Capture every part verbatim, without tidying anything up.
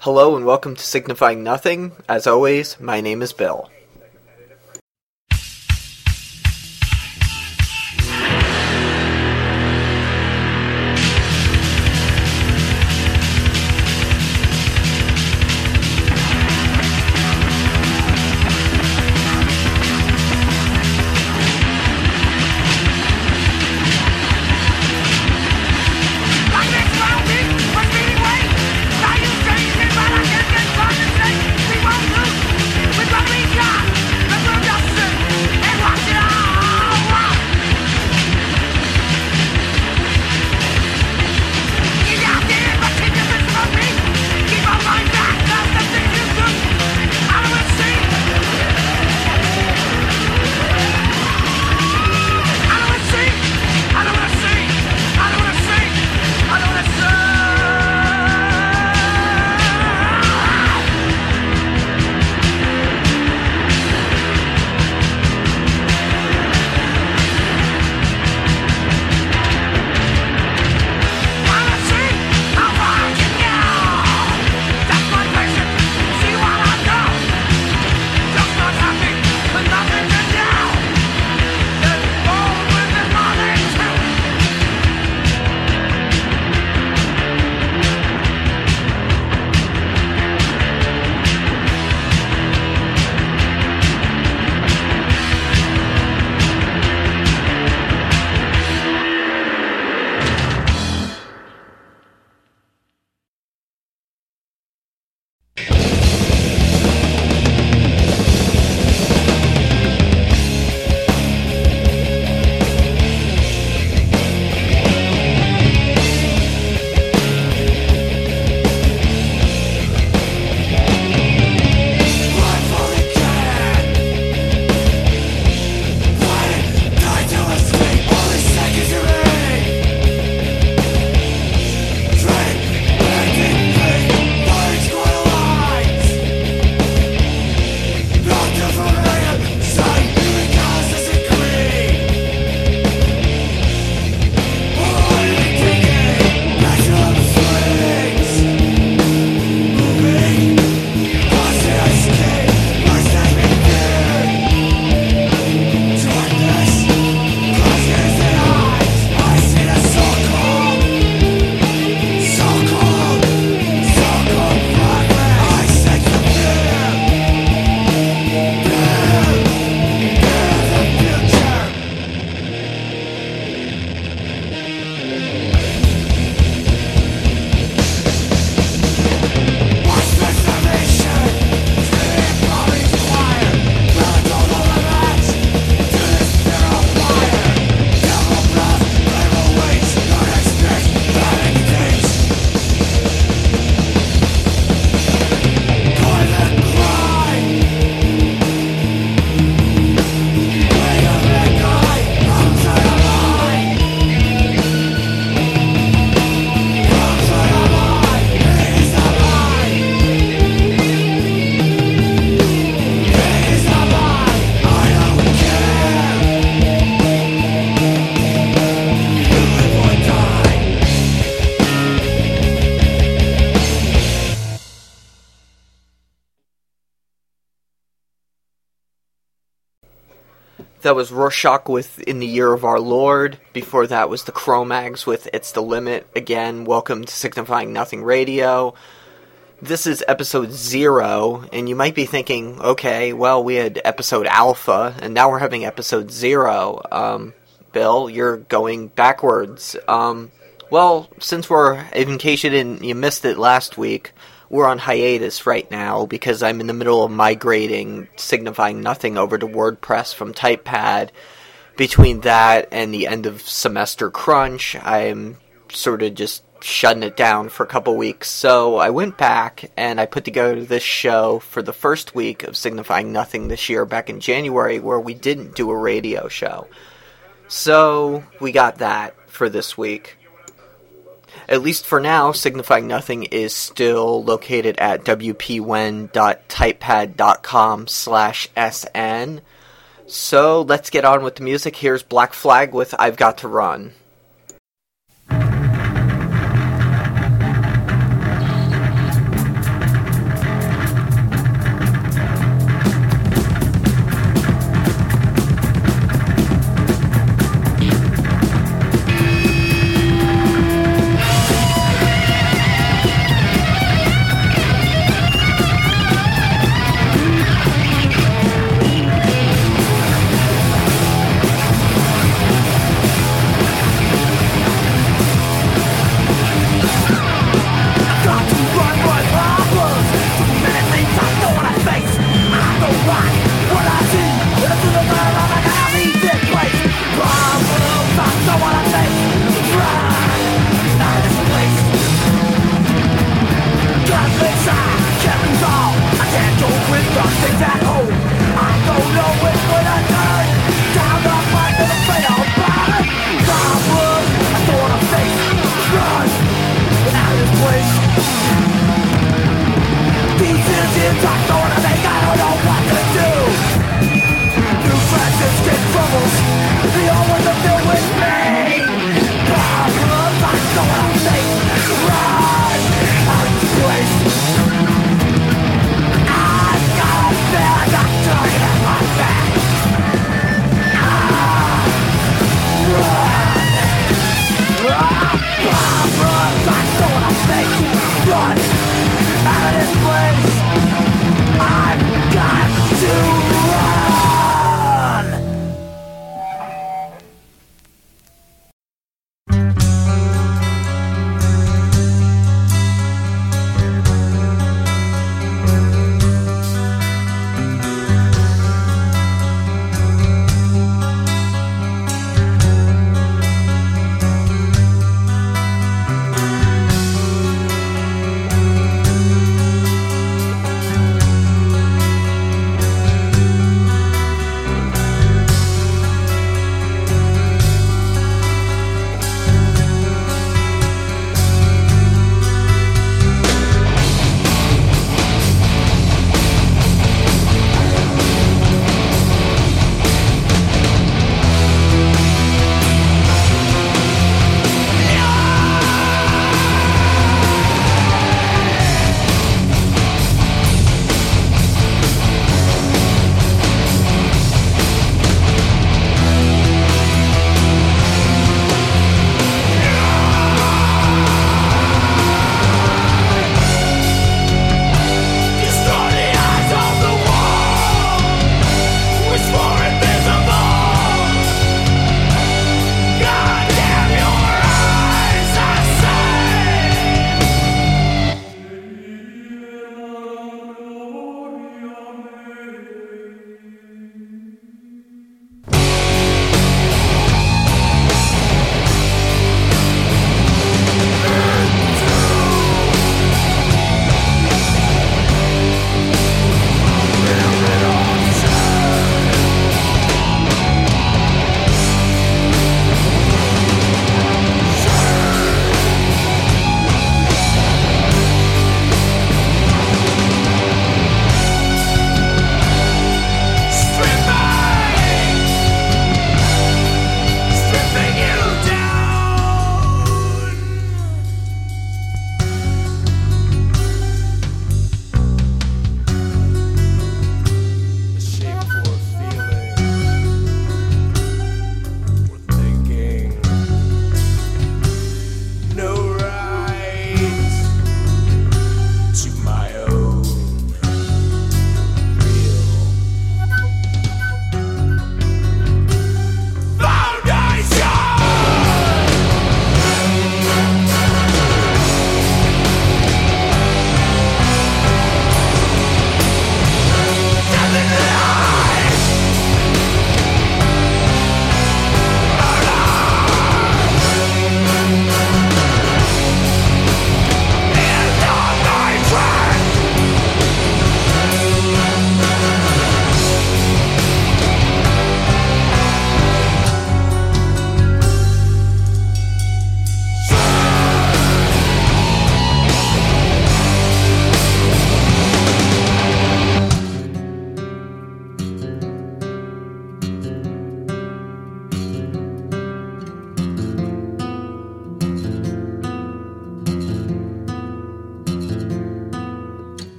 Hello and welcome to Signifying Nothing. As always, my name is Bill. That was Rorschach with In the Year of Our Lord. Before that was the Cro-Mags with It's the Limit. Again, welcome to Signifying Nothing Radio. This is episode zero, and you might be thinking, okay, well, we had episode alpha, and now we're having episode zero. Um, Bill, you're going backwards. Um, well, since we're, in case you didn't, you missed it last week, we're on hiatus right now because I'm in the middle of migrating Signifying Nothing over to WordPress from TypePad. Between that and the end of semester crunch, I'm sort of just shutting it down for a couple weeks. So I went back and I put together this show for the first week of Signifying Nothing this year back in January, where we didn't do a radio show. So we got that for this week. At least for now, Signifying Nothing is still located at wpwen.typepad.com slash sn. So let's get on with the music. Here's Black Flag with I've Got to Run.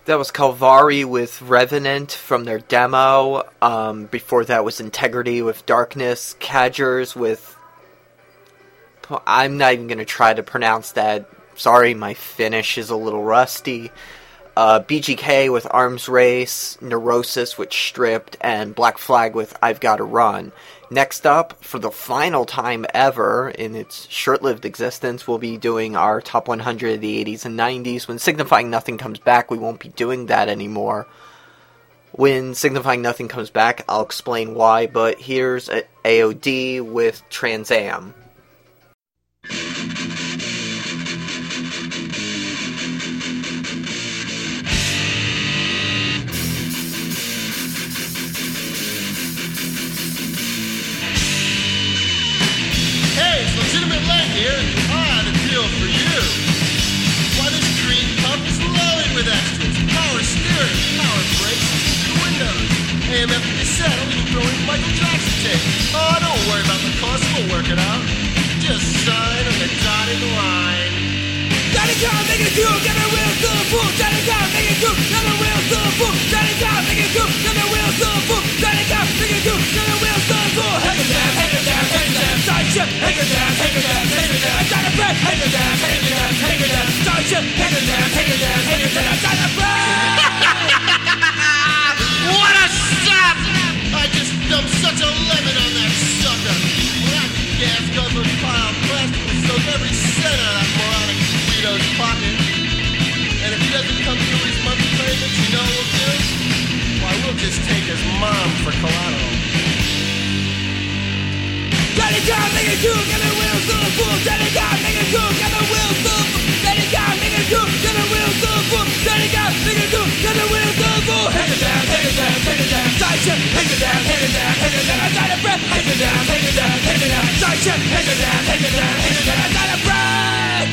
That was Calvari with Revenant from their demo. Um, before that was Integrity with Darkness. Cadgers with... I'm not even going to try to pronounce that. Sorry, my Finnish is a little rusty. Uh, B G K with Arms Race. Neurosis with Stripped. And Black Flag with I've Gotta Run. Next up, for the final time ever in its short-lived existence, we'll be doing our top one hundred of the eighties and nineties. When Signifying Nothing comes back, we won't be doing that anymore. When Signifying Nothing comes back, I'll explain why, but here's A O D with Trans Am. Legitimate Leg here, and I have a deal for you. Why, this green cup is loaded with extras. Power steering, power brakes, heated windows, A M F cassette, I'll even throw in Michael Jackson tape. Oh, don't worry about the cost, we'll work it out. Just sign on the dotted line. Daddy God, make it cool, get my wheels to the fool. Daddy God, make it cool, get my wheels to the fool. Daddy God, make it cool, get my wheels to the fool. Daddy God, make it cool, get my wheels to the fool. Hang it down, hang it down, hang it down. Side ship, hang it down, hang it down, hang it down. I got a breath, hang it down, hang it down, hang it down. Side ship, hang it down, hang it down, hang it down. I got a breath. What a shot! I just dumped such a lemon on that sucker. Well, that gas-guzzler pile of plastic will soak every cent out of that moronic Guido's pocket. And if he doesn't come through his monthly payments, you know what we'll do? Why, we'll just take his mom for collateral. Daddy God, make it cool, get the wheels to the fool. Daddy God, make it cool, get the wheels to the fool. Daddy God, make it cool, get the wheels to the fool. Daddy God, make it cool, get the wheels to the fool. Hang it down, hang it down, hang it down. Side ship, hang it down, hang it down, hang it down. I got a breath, hang it down, hang it down, hang it down. Side ship, hang it down, hang it down, hang it down. I got a breath.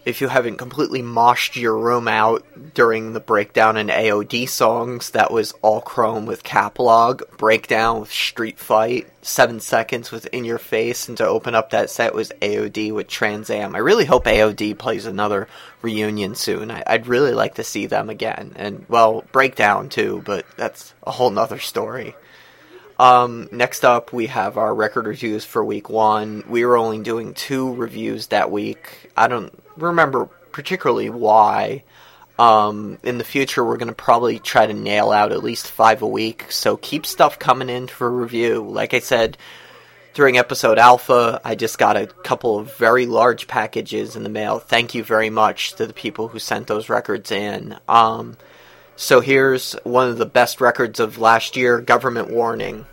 if you haven't completely moshed your room out during the breakdown in A O D songs, that was All Chrome with Caplog, Breakdown with Street Fight, Seven Seconds with In Your Face, and to open up that set was A O D with Trans Am. I really hope A O D plays another reunion soon. I, I'd really like to see them again. And, well, Breakdown too, but that's a whole nother story. Um, next up, we have our record reviews for week one. We were only doing two reviews that week. I don't remember particularly why. Um, in the future, we're going to probably try to nail out at least five a week, so keep stuff coming in for review. Like I said, during episode Alpha, I just got a couple of very large packages in the mail. Thank you very much to the people who sent those records in. Um, so here's one of the best records of last year, Government Warning.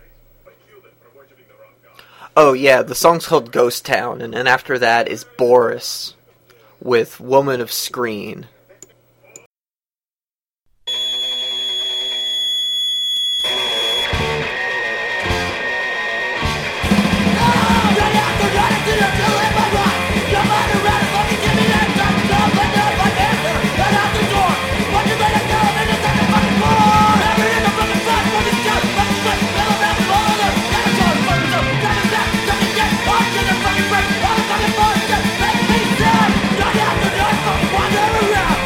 Oh yeah, the song's called Ghost Town, and then after that is Boris with Woman of Screen. Wonder around.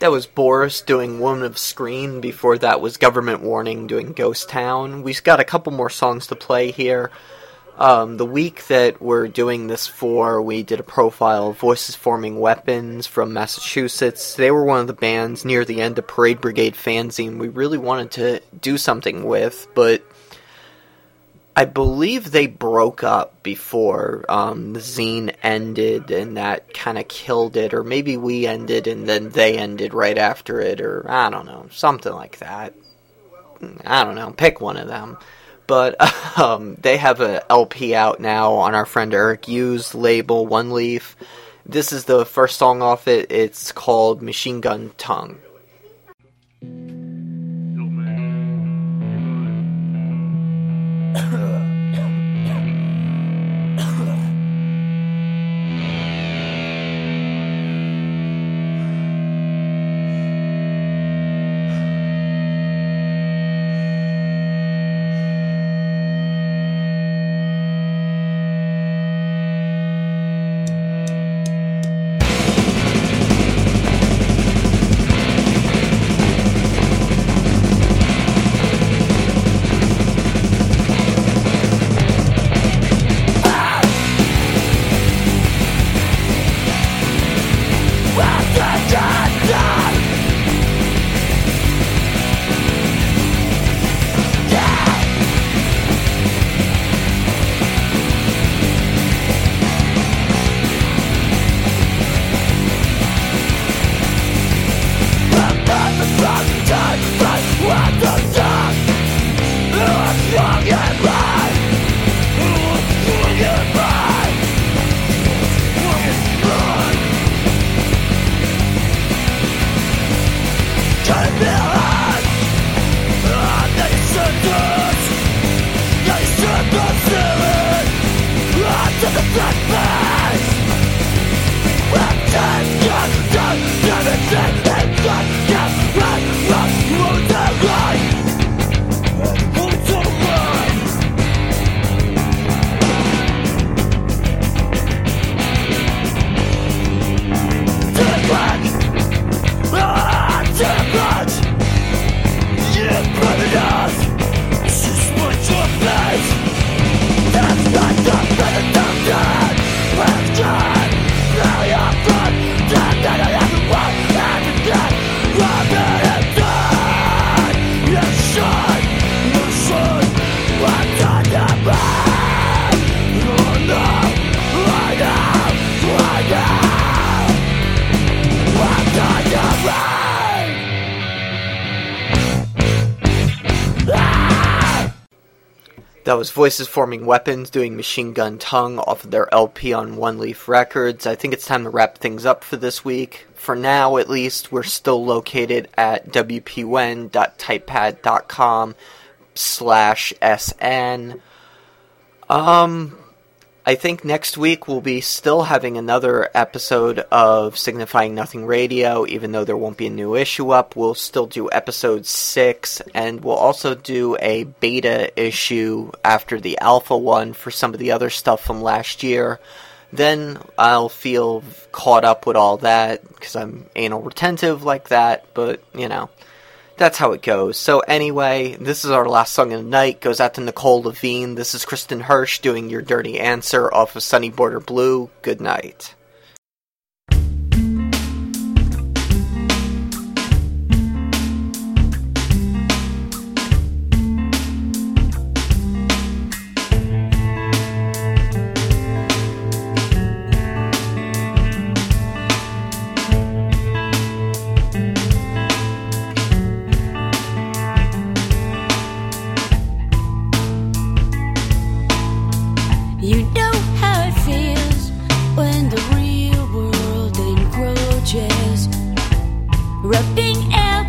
That was Boris doing Woman of Screen. Before that was Government Warning doing Ghost Town. We've got a couple more songs to play here. Um, the week that we're doing this for, we did a profile of Voices Forming Weapons from Massachusetts. They were one of the bands near the end of Parade Brigade fanzine we really wanted to do something with, but I believe they broke up before um, the zine ended, and that kind of killed it, or maybe we ended and then they ended right after it, or I don't know, something like that. I don't know, pick one of them. But um, they have a L P out now on our friend Eric Yu's label, One Leaf. This is the first song off it. It's called Machine Gun Tongue. That was Voices Forming Weapons doing Machine Gun Tongue off of their L P on One Leaf Records. I think it's time to wrap things up for this week. For now, at least, we're still located at w p w e n dot typepad dot com slash s n. Um... I think next week we'll be still having another episode of Signifying Nothing Radio, even though there won't be a new issue up. We'll still do episode six, and we'll also do a beta issue after the alpha one for some of the other stuff from last year. Then I'll feel caught up with all that, because I'm anal retentive like that, but, you know. That's how it goes. So anyway, this is our last song of the night. Goes out to Nicole Levine. This is Kristen Hirsch doing Your Dirty Answer off of Sunny Border Blue. Good night. You know how it feels when the real world encroaches, rubbing out